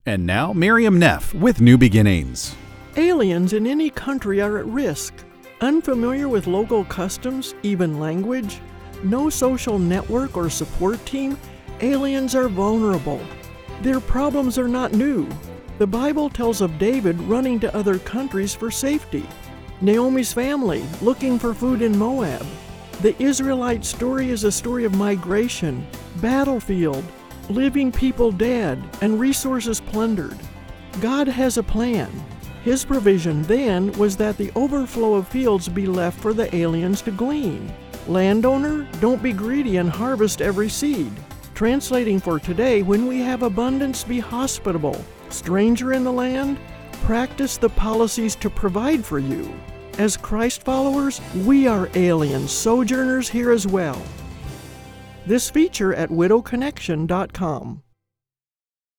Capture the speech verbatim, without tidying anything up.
And now, Miriam Neff with New Beginnings. Aliens in any country are at risk. Unfamiliar with local customs, even language, no social network or support team, aliens are vulnerable. Their problems are not new. The Bible tells of David running to other countries for safety, Naomi's family looking for food in Moab. The Israelite story is a story of migration, battlefield, living people dead, and resources plundered. God has a plan. His provision then was that the overflow of fields be left for the aliens to glean. Landowner, don't be greedy and harvest every seed. Translating for today, when we have abundance, be hospitable. Stranger in the land, practice the policies to provide for you. As Christ followers, we are aliens, sojourners here as well. This feature at widow connection dot com.